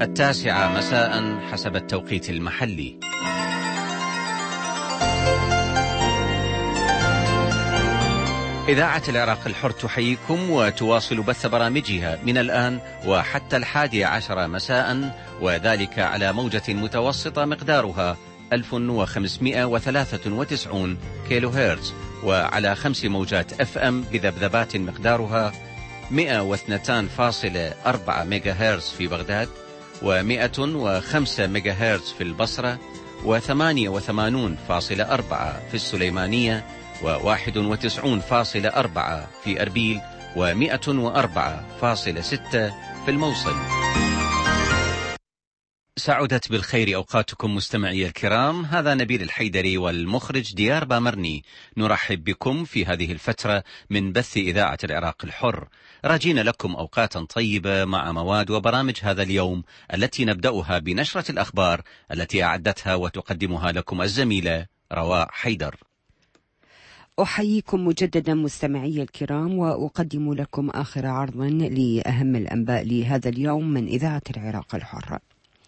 9 مساء حسب التوقيت المحلي. إذاعة العراق الحر تحييكم وتواصل بث برامجها من الآن وحتى 11 مساء، وذلك على موجة متوسطة مقدارها 1593 كيلو هرتز، وعلى 5 موجات FM بذبذبات مقدارها 102.4 ميجا هرتز في بغداد، و105 ميجا هرتز في البصرة، و88.4 في السليمانية، و91.4 في أربيل، و104.6 في الموصل. سعدت بالخير أوقاتكم مستمعي الكرام، هذا نبيل الحيدري والمخرج ديار بامرني، نرحب بكم في هذه الفترة من بث إذاعة العراق الحر، راجين لكم أوقاتا طيبة مع مواد وبرامج هذا اليوم، التي نبدأها بنشرة الأخبار التي أعدتها وتقدمها لكم الزميلة رواء حيدر. أحييكم مجددا مستمعي الكرام، وأقدم لكم آخر عرض لأهم الأنباء لهذا اليوم من إذاعة العراق الحر.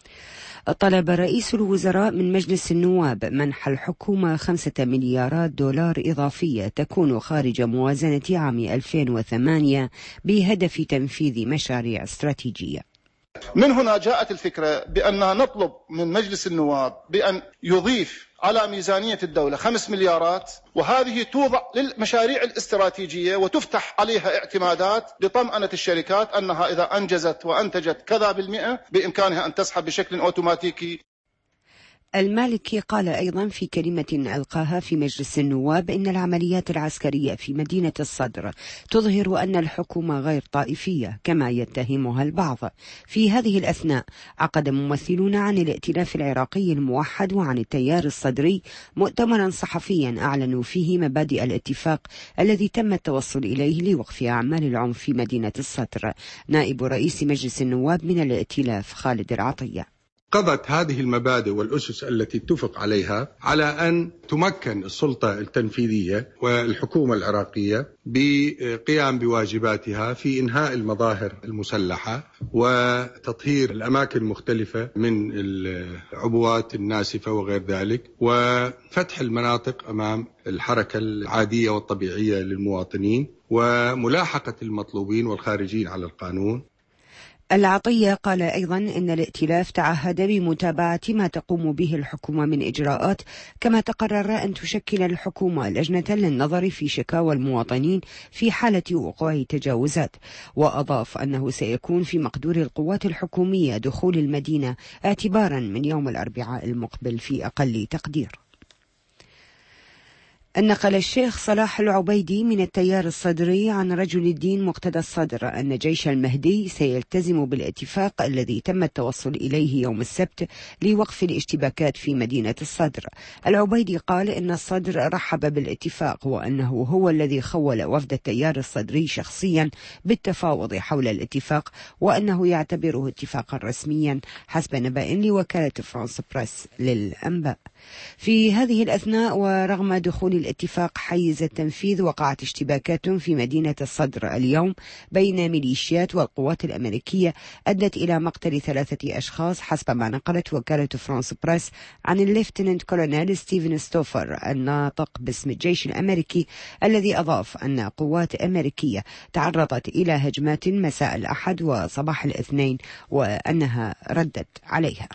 طلب رئيس الوزراء من مجلس النواب منح الحكومة 5 مليارات دولار إضافية تكون خارج موازنة عام 2008 بهدف تنفيذ مشاريع استراتيجية. من هنا جاءت الفكرة بأننا نطلب من مجلس النواب بأن يضيف على ميزانية الدولة 5 مليارات، وهذه توضع للمشاريع الاستراتيجية وتفتح عليها اعتمادات لطمأنة الشركات أنها إذا أنجزت وأنتجت كذا بالمئة بإمكانها أن تسحب بشكل أوتوماتيكي. المالكي قال أيضا في كلمة ألقاها في مجلس النواب إن العمليات العسكرية في مدينة الصدر تظهر أن الحكومة غير طائفية كما يتهمها البعض. في هذه الأثناء عقد ممثلون عن الائتلاف العراقي الموحد وعن التيار الصدري مؤتمرا صحفيا أعلنوا فيه مبادئ الاتفاق الذي تم التوصل إليه لوقف أعمال العنف في مدينة الصدر. نائب رئيس مجلس النواب من الائتلاف خالد العطية قضت هذه المبادئ والأسس التي اتفق عليها على أن تمكن السلطة التنفيذية والحكومة العراقية بقيام بواجباتها في إنهاء المظاهر المسلحة وتطهير الأماكن المختلفة من العبوات الناسفة وغير ذلك، وفتح المناطق أمام الحركة العادية والطبيعية للمواطنين، وملاحقة المطلوبين والخارجين على القانون. العطية قال أيضا إن الائتلاف تعهد بمتابعة ما تقوم به الحكومة من إجراءات، كما تقرر أن تشكل الحكومة لجنة للنظر في شكاوى المواطنين في حالة وقوع تجاوزات، وأضاف أنه سيكون في مقدور القوات الحكومية دخول المدينة اعتبارا من يوم الأربعاء المقبل في أقل تقدير. نقل الشيخ صلاح العبيدي من التيار الصدري عن رجل الدين مقتدى الصدر أن جيش المهدي سيلتزم بالاتفاق الذي تم التوصل إليه يوم السبت لوقف الاشتباكات في مدينة الصدر. العبيدي قال إن الصدر رحب بالاتفاق، وأنه هو الذي خول وفد التيار الصدري شخصيا بالتفاوض حول الاتفاق، وأنه يعتبره اتفاقا رسميا حسب نبأ لوكالة فرانس بريس للأنباء. في هذه الأثناء ورغم دخول الاتفاق حيز التنفيذ، وقعت اشتباكات في مدينة الصدر اليوم بين ميليشيات والقوات الأمريكية أدت إلى مقتل 3 أشخاص حسب ما نقلت وكالة فرانس بريس عن الليفتننت كولونيل ستيفن ستوفر الناطق باسم الجيش الأمريكي، الذي أضاف أن قوات أمريكية تعرضت إلى هجمات مساء الأحد وصباح الاثنين وأنها ردت عليها.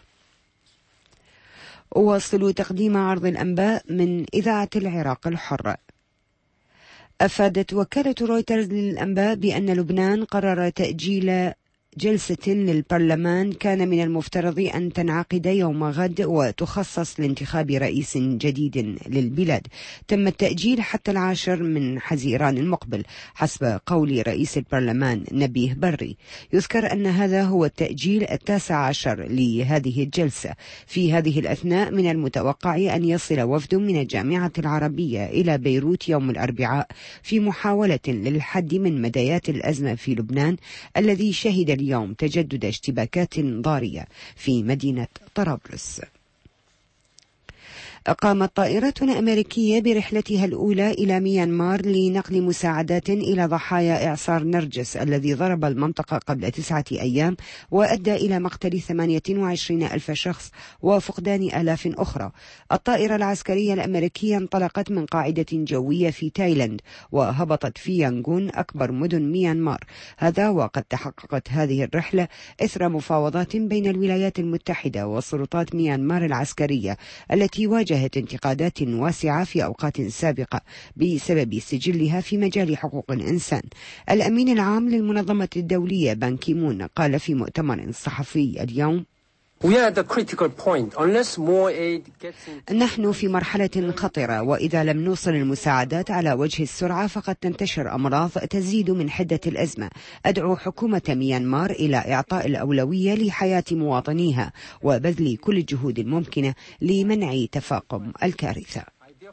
أواصل تقديم عرض الأنباء من إذاعة العراق الحر. أفادت وكالة رويترز للأنباء بأن لبنان قرر تأجيل جلسة للبرلمان كان من المفترض أن تنعقد يوم غد وتخصص لانتخاب رئيس جديد للبلاد. تم التأجيل حتى 10 من حزيران المقبل حسب قول رئيس البرلمان نبيه بري. يذكر أن هذا هو التأجيل 19 لهذه الجلسة. في هذه الأثناء من المتوقع أن يصل وفد من الجامعة العربية إلى بيروت يوم الأربعاء في محاولة للحد من مدايات الأزمة في لبنان الذي شهد اليوم تجدد اشتباكات ضارية في مدينة طرابلس. قامت طائرة أمريكية برحلتها الأولى إلى ميانمار لنقل مساعدات إلى ضحايا إعصار نرجس الذي ضرب المنطقة قبل 9 أيام وأدى إلى مقتل 28 ألف شخص وفقدان آلاف أخرى. الطائرة العسكرية الأمريكية انطلقت من قاعدة جوية في تايلاند وهبطت في يانغون أكبر مدن ميانمار. هذا وقد تحققت هذه الرحلة إثر مفاوضات بين الولايات المتحدة وسلطات ميانمار العسكرية التي واجهت انتقادات واسعة في أوقات سابقة بسبب سجلها في مجال حقوق الإنسان. الأمين العام للمنظمة الدولية بان كيمون قال في مؤتمر صحفي اليوم: نحن في مرحلة خطرة، وإذا لم نوصل المساعدات على وجه السرعة فقد تنتشر أمراض تزيد من حدة الأزمة. أدعو حكومة ميانمار إلى إعطاء الأولوية لحياة مواطنيها وبذل كل الجهود الممكنة لمنع تفاقم الكارثة.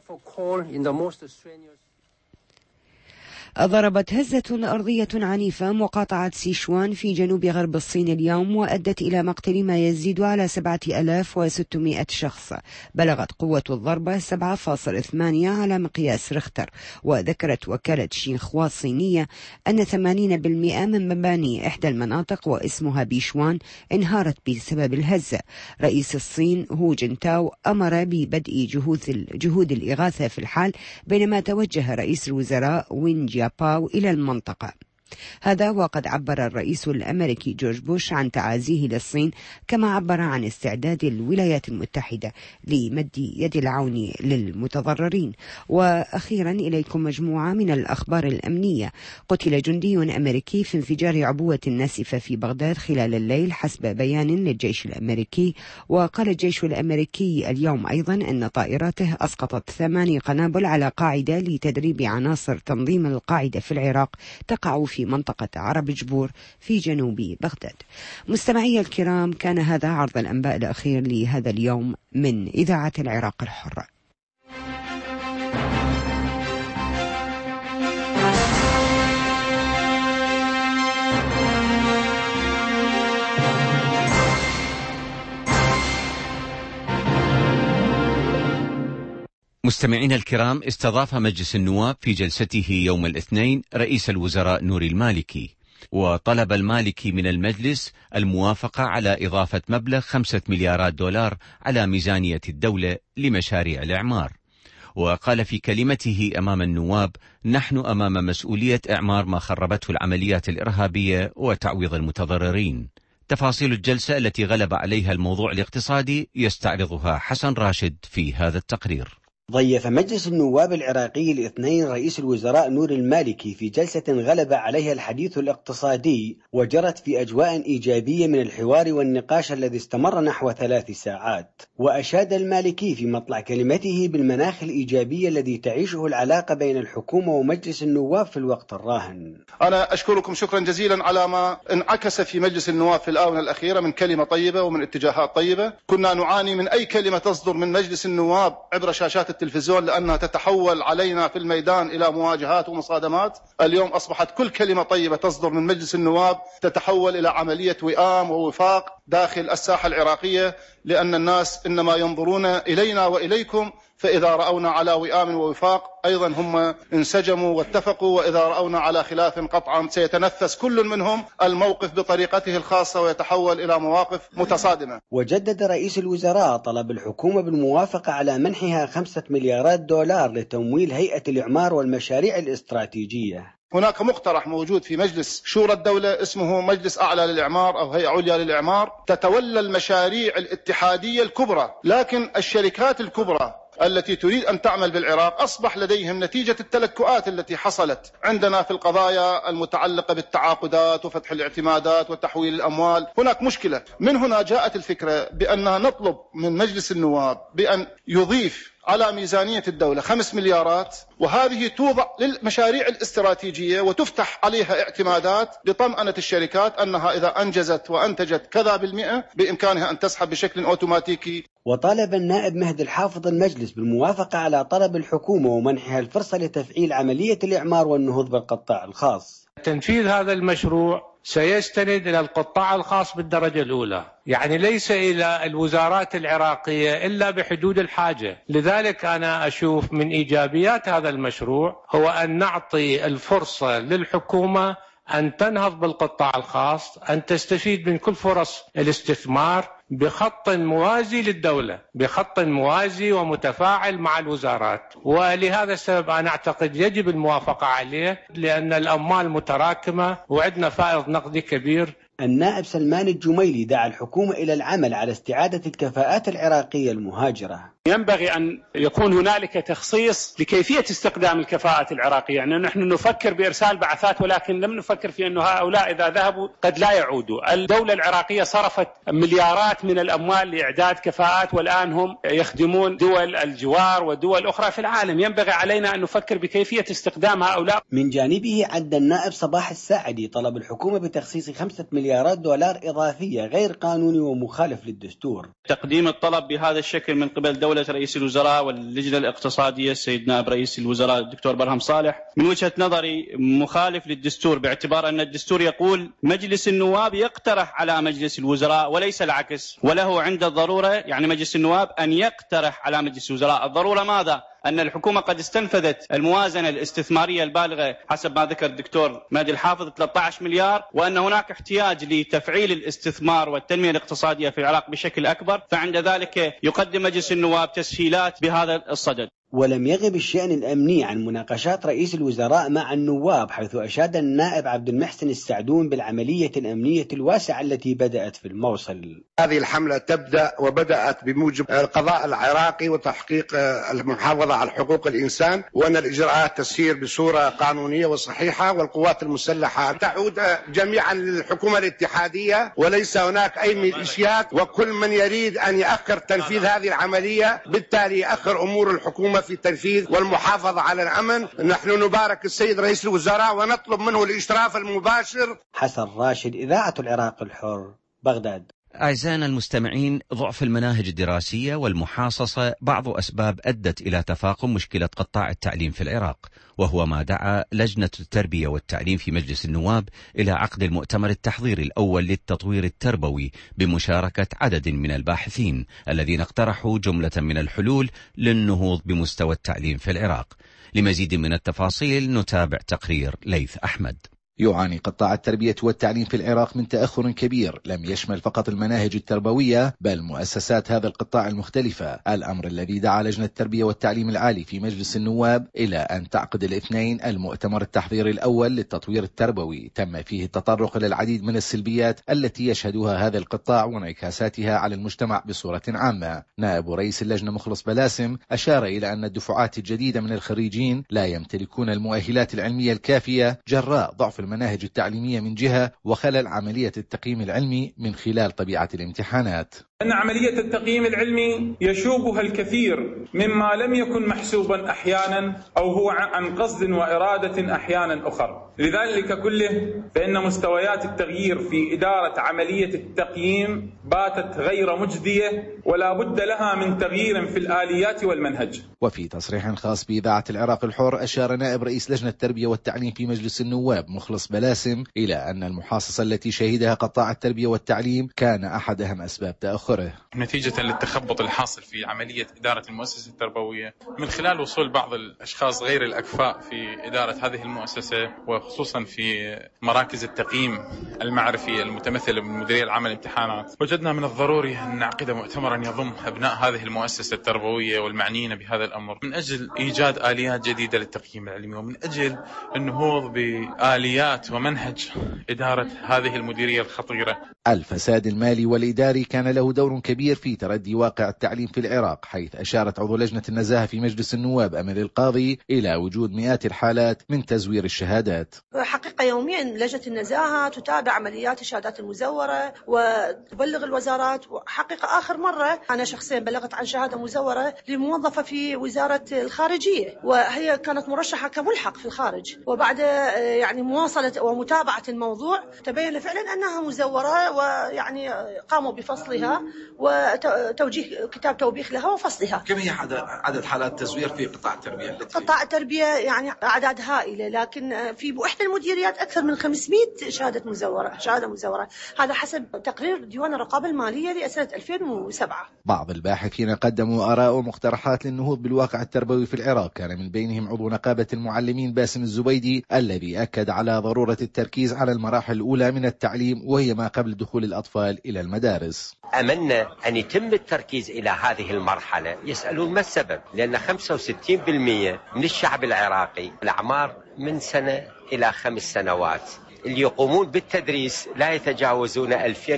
ضربت هزة أرضية عنيفة مقاطعة سيشوان في جنوب غرب الصين اليوم وأدت إلى مقتل ما يزيد على 7600 شخص. بلغت قوة الضربة 7.8 على مقياس ريختر. وذكرت وكالة شينخوا الصينية أن 80% من مباني إحدى المناطق واسمها بيشوان انهارت بسبب الهزة. رئيس الصين هو جنتاو أمر ببدء جهود الإغاثة في الحال، بينما توجه رئيس الوزراء وين جياباو إلى المنطقة. هذا وقد عبر الرئيس الأمريكي جورج بوش عن تعازيه للصين، كما عبر عن استعداد الولايات المتحدة لمد يد العون للمتضررين. وأخيرا إليكم مجموعة من الأخبار الأمنية. قتل جندي أمريكي في انفجار عبوة ناسفة في بغداد خلال الليل حسب بيان للجيش الأمريكي. وقال الجيش الأمريكي اليوم أيضا أن طائراته أسقطت 8 قنابل على قاعدة لتدريب عناصر تنظيم القاعدة في العراق تقع في منطقة عرب جبور في جنوب بغداد. مستمعي الكرام، كان هذا عرض الأنباء الأخير لهذا اليوم من إذاعة العراق الحرة. مستمعينا الكرام، استضاف مجلس النواب في جلسته يوم الاثنين رئيس الوزراء نوري المالكي، وطلب المالكي من المجلس الموافقة على إضافة مبلغ 5 مليارات دولار على ميزانية الدولة لمشاريع الإعمار. وقال في كلمته أمام النواب: نحن أمام مسؤولية إعمار ما خربته العمليات الإرهابية وتعويض المتضررين. تفاصيل الجلسة التي غلب عليها الموضوع الاقتصادي يستعرضها حسن راشد في هذا التقرير. ضيف مجلس النواب العراقي الاثنين رئيس الوزراء نوري المالكي في جلسة غلب عليها الحديث الاقتصادي وجرت في أجواء إيجابية من الحوار والنقاش الذي استمر نحو 3 ساعات. وأشاد المالكي في مطلع كلمته بالمناخ الإيجابي الذي تعيشه العلاقة بين الحكومة ومجلس النواب في الوقت الراهن. أنا أشكركم شكرا جزيلا على ما انعكس في مجلس النواب في الآونة الأخيرة من كلمة طيبة ومن اتجاهات طيبة. كنا نعاني من أي كلمة تصدر من مجلس النواب عبر شاشات التلفزيون لأنها تتحول علينا في الميدان إلى مواجهات ومصادمات. اليوم أصبحت كل كلمة طيبة تصدر من مجلس النواب تتحول إلى عملية وئام ووفاق داخل الساحة العراقية، لأن الناس إنما ينظرون إلينا وإليكم، فإذا رأونا على وئام ووفاق أيضا هم انسجموا واتفقوا، وإذا رأونا على خلاف قطعا سيتنفس كل منهم الموقف بطريقته الخاصة ويتحول إلى مواقف متصادمة. وجدد رئيس الوزراء طلب الحكومة بالموافقة على منحها 5 مليارات دولار لتمويل هيئة الإعمار والمشاريع الاستراتيجية. هناك مقترح موجود في مجلس شورى الدولة اسمه مجلس أعلى للإعمار أو هيئة عليا للإعمار، تتولى المشاريع الاتحادية الكبرى، لكن الشركات الكبرى التي تريد أن تعمل بالعراق أصبح لديهم نتيجة التلكؤات التي حصلت عندنا في القضايا المتعلقة بالتعاقدات وفتح الاعتمادات وتحويل الأموال. هناك مشكلة. من هنا جاءت الفكرة بأننا نطلب من مجلس النواب بأن يضيف على ميزانية الدولة 5 مليارات، وهذه توضع للمشاريع الاستراتيجية وتفتح عليها اعتمادات لطمأنة الشركات أنها إذا أنجزت وأنتجت كذا بالمئة بإمكانها أن تسحب بشكل أوتوماتيكي. وطالب النائب مهدي الحافظ المجلس بالموافقة على طلب الحكومة ومنحها الفرصة لتفعيل عملية الإعمار والنهوض بالقطاع الخاص. تنفيذ هذا المشروع سيستند إلى القطاع الخاص بالدرجة الأولى، يعني ليس إلى الوزارات العراقية إلا بحدود الحاجة. لذلك أنا أشوف من إيجابيات هذا المشروع هو أن نعطي الفرصة للحكومة أن تنهض بالقطاع الخاص، أن تستفيد من كل فرص الاستثمار بخط موازي للدولة، بخط موازي ومتفاعل مع الوزارات. ولهذا السبب أنا أعتقد يجب الموافقة عليه، لأن الأموال متراكمة وعندنا فائض نقدي كبير. النائب سلمان الجميلي دعا الحكومة إلى العمل على استعادة الكفاءات العراقية المهاجرة. ينبغي أن يكون هنالك تخصيص لكيفية استخدام الكفاءات العراقية، يعني نحن نفكر بإرسال بعثات ولكن لم نفكر في أن هؤلاء إذا ذهبوا قد لا يعودوا. الدولة العراقية صرفت مليارات من الأموال لإعداد كفاءات والآن هم يخدمون دول الجوار ودول أخرى في العالم. ينبغي علينا أن نفكر بكيفية استخدام هؤلاء. من جانبه عد النائب صباح الساعدي طلب الحكومة بتخصيص 5 مليارات دولار إضافية غير قانوني ومخالف للدستور. تقديم الطلب بهذا الشكل من قبل دولة رئيس الوزراء واللجنة الاقتصادية السيد نائب رئيس الوزراء الدكتور برهم صالح من وجهة نظري مخالف للدستور، باعتبار أن الدستور يقول مجلس النواب يقترح على مجلس الوزراء وليس العكس، وله عند الضرورة يعني مجلس النواب أن يقترح على مجلس الوزراء. الضرورة ماذا؟ أن الحكومة قد استنفذت الموازنة الاستثمارية البالغة حسب ما ذكر الدكتور مهدي الحافظ 13 مليار، وأن هناك احتياج لتفعيل الاستثمار والتنمية الاقتصادية في العراق بشكل أكبر، فعند ذلك يقدم مجلس النواب تسهيلات بهذا الصدد. ولم يغب الشأن الأمني عن مناقشات رئيس الوزراء مع النواب، حيث أشاد النائب عبد المحسن السعدون بالعملية الأمنية الواسعة التي بدأت في الموصل. هذه الحملة تبدأ وبدأت بموجب القضاء العراقي وتحقيق المحافظة على حقوق الإنسان، وأن الإجراءات تسير بصورة قانونية وصحيحة، والقوات المسلحة تعود جميعا للحكومة الاتحادية وليس هناك أي ميليشيات، وكل من يريد أن يأخر تنفيذ هذه العملية بالتالي يأخر أمور الحكومة في التنفيذ والمحافظة على الأمن. نحن نبارك السيد رئيس الوزراء ونطلب منه الإشراف المباشر. حسن راشد، إذاعة العراق الحر، بغداد. أعزائنا المستمعين، ضعف المناهج الدراسية والمحاصصة بعض أسباب أدت إلى تفاقم مشكلة قطاع التعليم في العراق، وهو ما دعا لجنة التربية والتعليم في مجلس النواب إلى عقد المؤتمر التحضيري الأول للتطوير التربوي بمشاركة عدد من الباحثين الذين اقترحوا جملة من الحلول للنهوض بمستوى التعليم في العراق. لمزيد من التفاصيل نتابع تقرير ليث أحمد. يعاني قطاع التربية والتعليم في العراق من تأخر كبير لم يشمل فقط المناهج التربوية بل مؤسسات هذا القطاع المختلفة، الأمر الذي دعا لجنة التربية والتعليم العالي في مجلس النواب إلى أن تعقد الاثنين المؤتمر التحضيري الأول للتطوير التربوي، تم فيه التطرق إلى العديد من السلبيات التي يشهدها هذا القطاع وانعكاساتها على المجتمع بصورة عامة. نائب رئيس اللجنة مخلص بلاسم أشار إلى أن الدفعات الجديدة من الخريجين لا يمتلكون المؤهلات العلمية الكافية جراء ضعف المناهج التعليمية من جهة وخلل عملية التقييم العلمي من خلال طبيعة الامتحانات. أن عملية التقييم العلمي يشوبها الكثير مما لم يكن محسوبا أحيانا أو هو عن قصد وإرادة أحيانا أخرى. لذلك كله فإن مستويات التغيير في إدارة عملية التقييم باتت غير مجدية ولا بد لها من تغيير في الآليات والمنهج. وفي تصريح خاص بإذاعة العراق الحر أشار نائب رئيس لجنة التربية والتعليم في مجلس النواب مخلص بلاسم إلى أن المحاصصة التي شهدها قطاع التربية والتعليم كان أحد أهم أسباب تأخره. نتيجة للتخبط الحاصل في عملية إدارة المؤسسة التربوية من خلال وصول بعض الأشخاص غير الأكفاء في إدارة هذه المؤسسة، وخصوصا في مراكز التقييم المعرفي المتمثلة بالمديرية العامة للامتحانات، وجدنا من الضروري أن نعقد مؤتمرا يضم أبناء هذه المؤسسة التربوية والمعنيين بهذا الأمر من أجل إيجاد آليات جديدة للتقييم العلمي، ومن أجل النهوض بآليات ومنهج إدارة هذه المديرية الخطيرة. الفساد المالي والإداري كان له دور كبير في تردي واقع التعليم في العراق، حيث أشارت عضو لجنة النزاهة في مجلس النواب أمل القاضي إلى وجود مئات الحالات من تزوير الشهادات. حقيقة يوميا لجنة النزاهة تتابع عمليات الشهادات المزورة وتبلغ الوزارات. حقيقة آخر مرة أنا شخصيا بلغت عن شهادة مزورة لموظفة في وزارة الخارجية، وهي كانت مرشحة كملحق في الخارج، وبعد يعني مواصلة ومتابعة الموضوع تبين فعلا أنها مزورة، ويعني قاموا بفصلها وتوجيه كتاب توبيخ لها وفصلها. كم هي عدد حالات تزوير في قطاع التربية؟ قطاع التربية يعني أعداد هائلة، لكن في إحدى المديريات أكثر من 500 شهادة مزورة. هذا حسب تقرير ديوان الرقابة المالية لسنة 2007. بعض الباحثين قدموا آراء ومقترحات للنهوض بالواقع التربوي في العراق، كان من بينهم عضو نقابة المعلمين باسم الزبيدي الذي أكد على ضرورة التركيز على المراحل الأولى من التعليم وهي ما قبل دخول الأطفال إلى المدارس. أملنا أن يتم التركيز إلى هذه المرحلة. يسألون ما السبب؟ لأن 65% من الشعب العراقي الأعمار من سنة إلى 5 سنوات، اللي يقومون بالتدريس لا يتجاوزون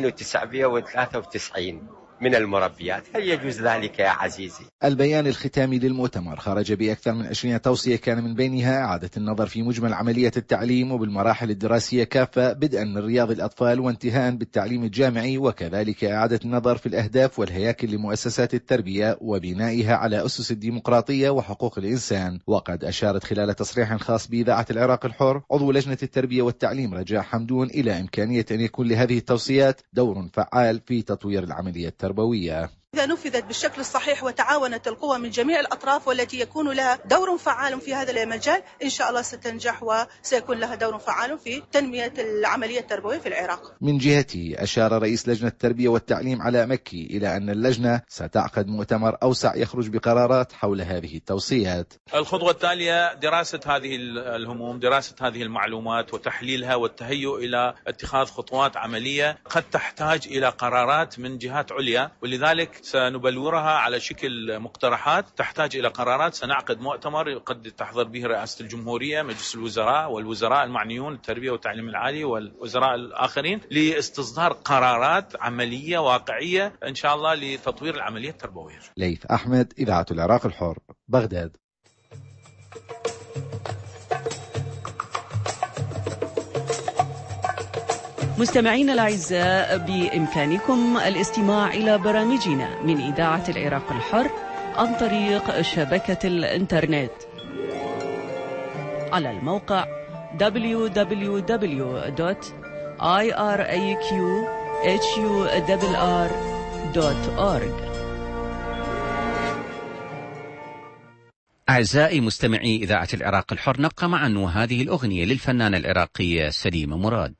2993 من المربيات. هل يجوز ذلك يا عزيزي؟ البيان الختامي للمؤتمر خرج بأكثر من 20 توصية، كان من بينها إعادة النظر في مجمل عملية التعليم وبالمراحل الدراسية كافة بدءا من رياض الأطفال وانتهاء بالتعليم الجامعي، وكذلك إعادة النظر في الأهداف والهياكل لمؤسسات التربية وبنائها على أسس الديمقراطية وحقوق الإنسان. وقد أشارت خلال تصريح خاص بإذاعة العراق الحر عضو لجنة التربية والتعليم رجاء حمدون إلى إمكانية أن يكون لهذه التوصيات دور فعال في تطوير العملية التربوية. إذا نفذت بالشكل الصحيح وتعاونت القوى من جميع الأطراف والتي يكون لها دور فعال في هذا المجال، إن شاء الله ستنجح وسيكون لها دور فعال في تنمية العملية التربوية في العراق. من جهته أشار رئيس لجنة التربية والتعليم علاء مكي إلى أن اللجنة ستعقد مؤتمر أوسع يخرج بقرارات حول هذه التوصيات. الخطوة التالية دراسة هذه الهموم، دراسة هذه المعلومات وتحليلها والتهيؤ إلى اتخاذ خطوات عملية قد تحتاج إلى قرارات من جهات عليا، ولذلك سنبلورها على شكل مقترحات تحتاج إلى قرارات. سنعقد مؤتمر قد تحضر به رئاسة الجمهورية، مجلس الوزراء والوزراء المعنيون التربية والتعليم العالي والوزراء الآخرين لاستصدار قرارات عملية واقعية إن شاء الله لتطوير العملية التربوية. ليث أحمد، إذاعة العراق الحر، بغداد. مستمعينا الأعزاء، بإمكانكم الاستماع إلى برامجنا من إذاعة العراق الحر عن طريق شبكة الإنترنت على الموقع www.iraqhurr.org. أعزائي مستمعي إذاعة العراق الحر، نبقى معا وهذه الأغنية للفنانة العراقية سليمة مراد.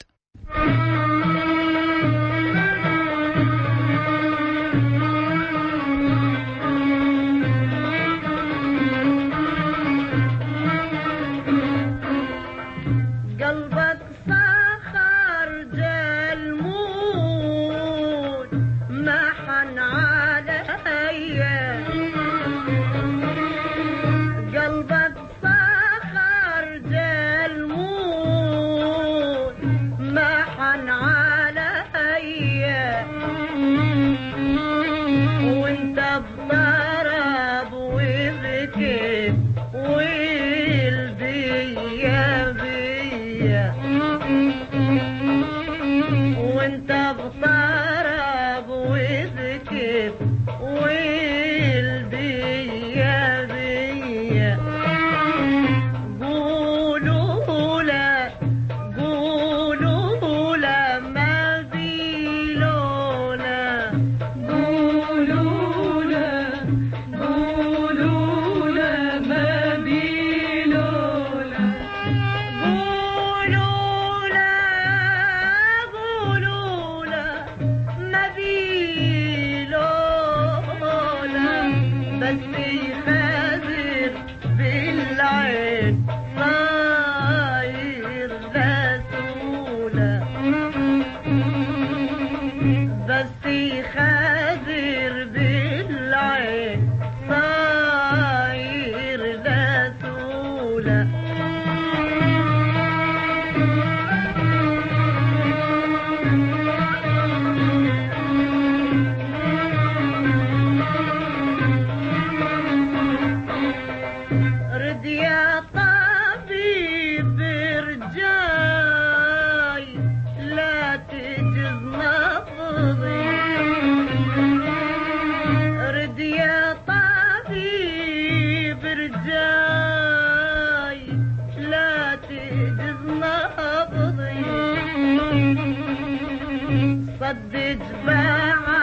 صدق بعد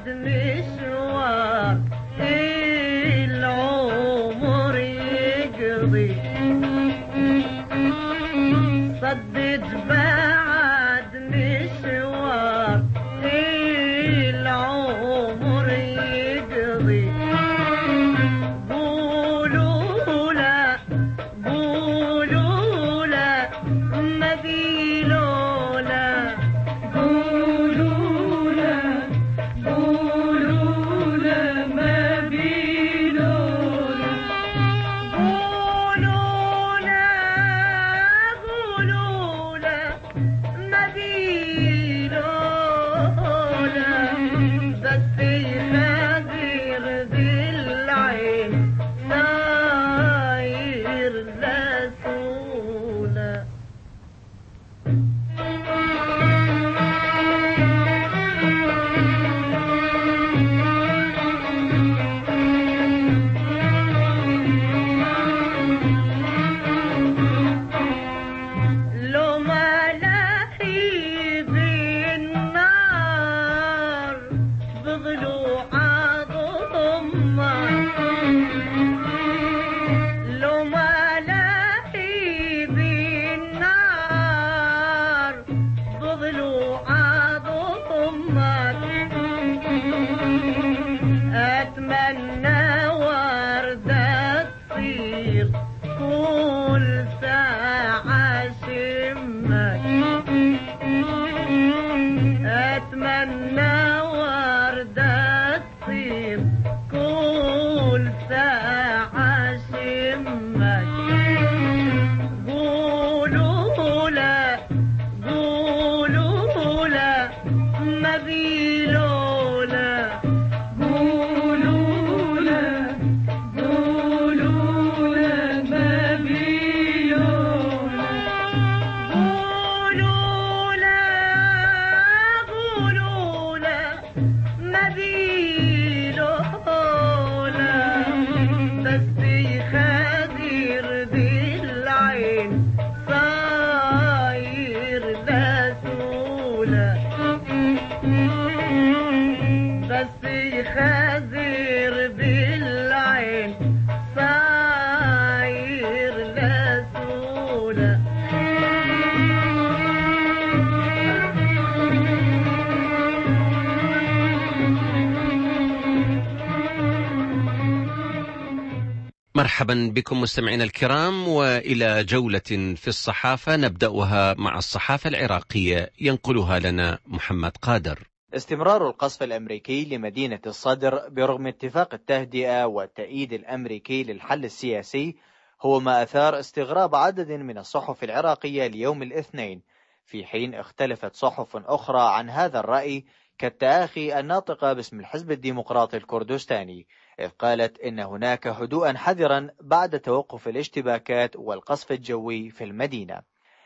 مرحبا بكم مستمعينا الكرام، وإلى جولة في الصحافة نبدأها مع الصحافة العراقية ينقلها لنا محمد قادر. استمرار القصف الأمريكي لمدينة الصدر برغم اتفاق التهدئة والتأييد الأمريكي للحل السياسي هو ما أثار استغراب عدد من الصحف العراقية اليوم الاثنين، في حين اختلفت صحف أخرى عن هذا الرأي كالتآخي الناطقة باسم الحزب الديمقراطي الكردستاني، إذ قالت إن هناك هدوءا حذرا بعد توقف الاشتباكات والقصف الجوي في المدينة.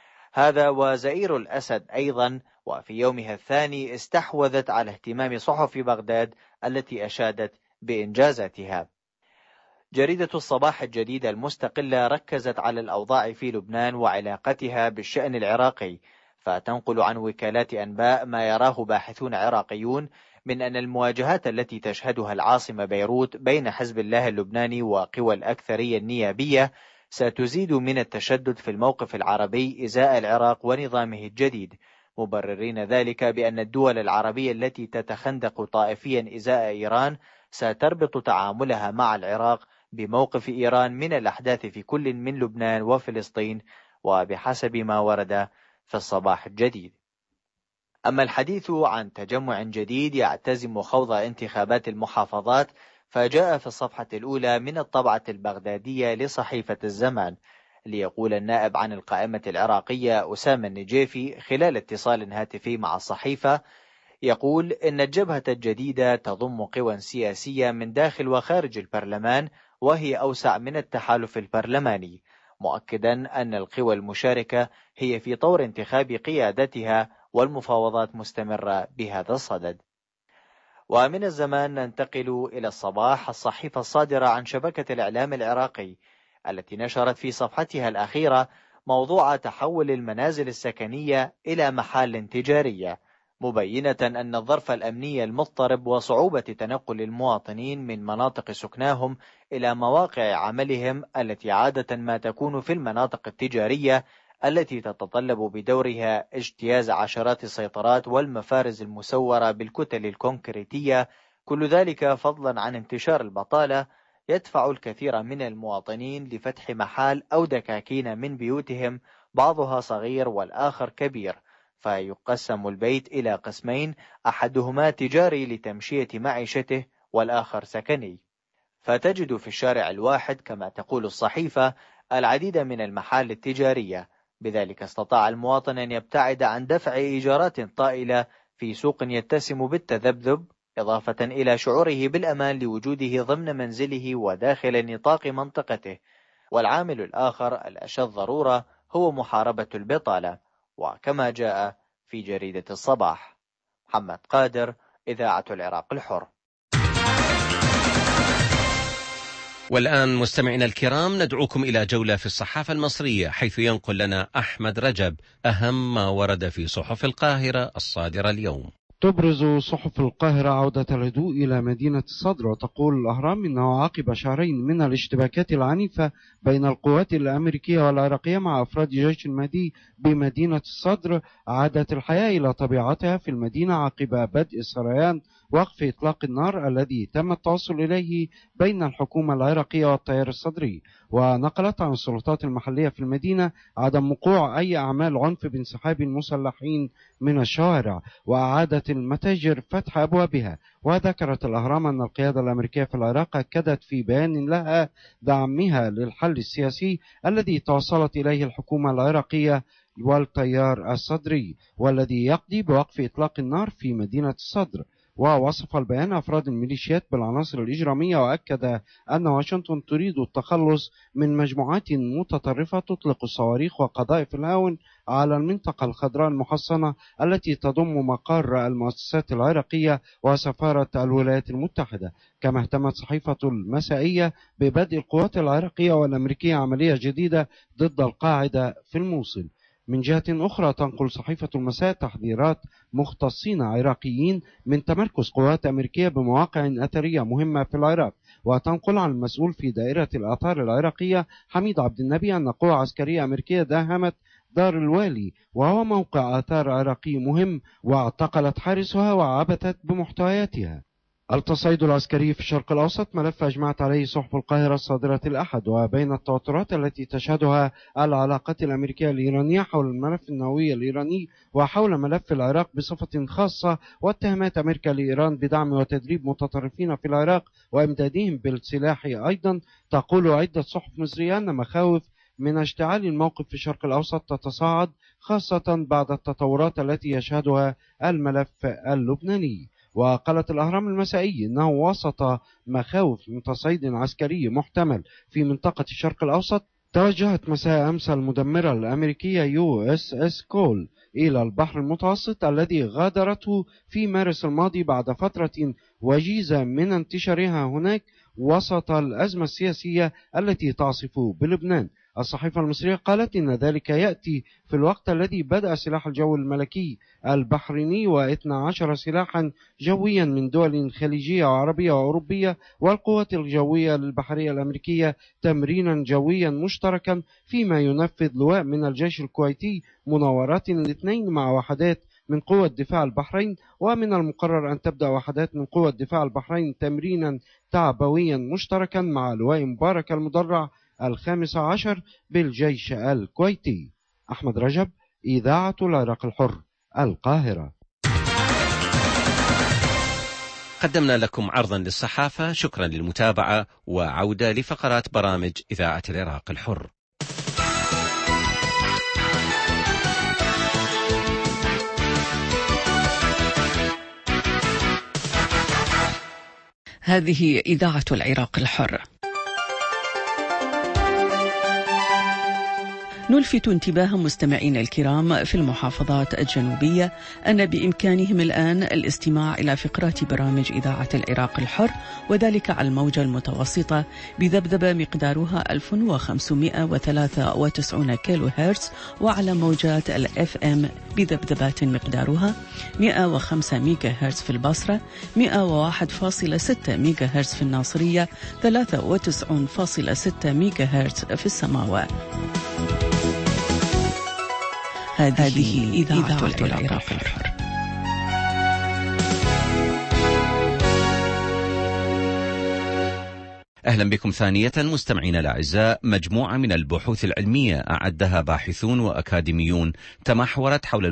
هذا وزئير الأسد أيضا وفي يومها الثاني استحوذت على اهتمام صحف بغداد التي أشادت بإنجازاتها. جريدة الصباح الجديدة المستقلة ركزت على الأوضاع في لبنان وعلاقتها بالشأن العراقي، فتنقل عن وكالات أنباء ما يراه باحثون عراقيون من أن المواجهات التي تشهدها العاصمة بيروت بين حزب الله اللبناني وقوى الأكثرية النيابية ستزيد من التشدد في الموقف العربي إزاء العراق ونظامه الجديد، مبررين ذلك بأن الدول العربية التي تتخندق طائفيا إزاء إيران ستربط تعاملها مع العراق بموقف إيران من الأحداث في كل من لبنان وفلسطين، وبحسب ما ورد في الصباح الجديد. أما الحديث عن تجمع جديد يعتزم خوض انتخابات المحافظات فجاء في الصفحة الأولى من الطبعة البغدادية لصحيفة الزمان، ليقول النائب عن القائمة العراقية أسامة النجيفي خلال اتصال هاتفي مع الصحيفة، يقول إن الجبهة الجديدة تضم قوى سياسية من داخل وخارج البرلمان وهي أوسع من التحالف البرلماني، مؤكدا أن القوى المشاركة هي في طور انتخاب قيادتها والمفاوضات مستمرة بهذا الصدد. ومن الزمان ننتقل إلى الصباح، الصحيفة الصادرة عن شبكة الإعلام العراقي التي نشرت في صفحتها الأخيرة موضوع تحول المنازل السكنية إلى محال تجارية، مبينة أن الظرف الأمني المضطرب وصعوبة تنقل المواطنين من مناطق سكناهم إلى مواقع عملهم التي عادة ما تكون في المناطق التجارية التي تتطلب بدورها اجتياز عشرات السيطرات والمفارز المسورة بالكتل الكونكريتية، كل ذلك فضلا عن انتشار البطالة يدفع الكثير من المواطنين لفتح محال أو دكاكين من بيوتهم، بعضها صغير والآخر كبير، فيقسم البيت إلى قسمين، أحدهما تجاري لتمشية معيشته والآخر سكني. فتجد في الشارع الواحد كما تقول الصحيفة العديد من المحال التجارية، بذلك استطاع المواطن أن يبتعد عن دفع إيجارات طائلة في سوق يتسم بالتذبذب، إضافة إلى شعوره بالأمان لوجوده ضمن منزله وداخل نطاق منطقته. والعامل الآخر الأشد ضرورة هو محاربة البطالة، وكما جاء في جريدة الصباح. محمد قادر، إذاعة العراق الحر. والآن مستمعينا الكرام ندعوكم إلى جولة في الصحافة المصرية، حيث ينقل لنا أحمد رجب أهم ما ورد في صحف القاهرة الصادرة اليوم. تبرز صحف القاهرة عودة الهدوء إلى مدينة الصدر، وتقول الأهرام إنه عقب شهرين من الاشتباكات العنيفة بين القوات الأمريكية والعراقية مع أفراد جيش المهدي بمدينة الصدر، عادت الحياة إلى طبيعتها في المدينة عقب بدء سريان وقف إطلاق النار الذي تم التوصل إليه بين الحكومة العراقية والتيار الصدري. ونقلت عن السلطات المحلية في المدينة عدم وقوع أي أعمال عنف بانسحاب المسلحين من الشوارع، وأعادت المتاجر فتح أبوابها. وذكرت الأهرام أن القيادة الأمريكية في العراق أكدت في بيان لها دعمها للحل السياسي الذي توصلت إليه الحكومة العراقية والتيار الصدري، والذي يقضي بوقف إطلاق النار في مدينة الصدر. ووصف البيان أفراد الميليشيات بالعناصر الإجرامية، وأكد أن واشنطن تريد التخلص من مجموعات متطرفة تطلق الصواريخ وقذائف الهاون على المنطقة الخضراء المحصنة التي تضم مقر المؤسسات العراقية وسفارة الولايات المتحدة. كما اهتمت صحيفة المسائية ببدء القوات العراقية والأمريكية عملية جديدة ضد القاعدة في الموصل. من جهة أخرى تنقل صحيفة المساء تحذيرات مختصين عراقيين من تمركز قوات أمريكية بمواقع أثرية مهمة في العراق، وتنقل عن المسؤول في دائرة الآثار العراقية حميد عبد النبي أن قوة عسكرية أمريكية داهمت دار الوالي، وهو موقع آثار عراقي مهم، واعتقلت حارسها وعبثت بمحتوياتها. التصعيد العسكري في الشرق الأوسط ملف أجمعت عليه صحف القاهرة الصادرة الأحد، وبين التوترات التي تشهدها العلاقات الأمريكية الإيرانية حول الملف النووي الإيراني وحول ملف العراق بصفة خاصة، واتهامات أمريكا لإيران بدعم وتدريب متطرفين في العراق وإمدادهم بالسلاح أيضا، تقول عدة صحف مصرية أن مخاوف من اشتعال الموقف في الشرق الأوسط تتصاعد، خاصة بعد التطورات التي يشهدها الملف اللبناني. وقالت الأهرام المسائي إنه وسط مخاوف من تصعيد عسكري محتمل في منطقة الشرق الأوسط، توجهت مساء أمس المدمرة الأمريكية USS كول إلى البحر المتوسط الذي غادرته في مارس الماضي بعد فترة وجيزة من انتشارها هناك وسط الأزمة السياسية التي تعصف بلبنان. الصحيفة المصرية قالت إن ذلك يأتي في الوقت الذي بدأ سلاح الجو الملكي البحريني و12 سلاحا جويا من دول خليجية وعربية وأوروبية والقوات الجوية البحرية الأمريكية تمرينا جويا مشتركا، فيما ينفذ لواء من الجيش الكويتي مناورات الاثنين مع وحدات من قوة دفاع البحرين. ومن المقرر أن تبدأ وحدات من قوة دفاع البحرين تمرينا تعبويا مشتركا مع لواء مبارك المدرع 15 بالجيش الكويتي. أحمد رجب، إذاعة العراق الحر، القاهرة. قدمنا لكم عرضا للصحافة، شكرا للمتابعة، وعودة لفقرات برامج إذاعة العراق الحر. هذه إذاعة العراق الحر. نلفت انتباه مستمعينا الكرام في المحافظات الجنوبية أن بإمكانهم الآن الاستماع إلى فقرات برامج إذاعة العراق الحر، وذلك على الموجة المتوسطة بذبذبة مقدارها 1593 كيلو هرتز، وعلى موجات الFM بذبذبات مقدارها 105 ميجا هرتز في البصرة، 101.6 ميجا هرتز في الناصرية، 93.6 ميجا هرتز في السماوة. هذه إذاعة العراق الحر. أهلا بكم ثانية مستمعينا الأعزاء. مجموعة من البحوث العلمية أعدها باحثون وأكاديميون تمحورت حول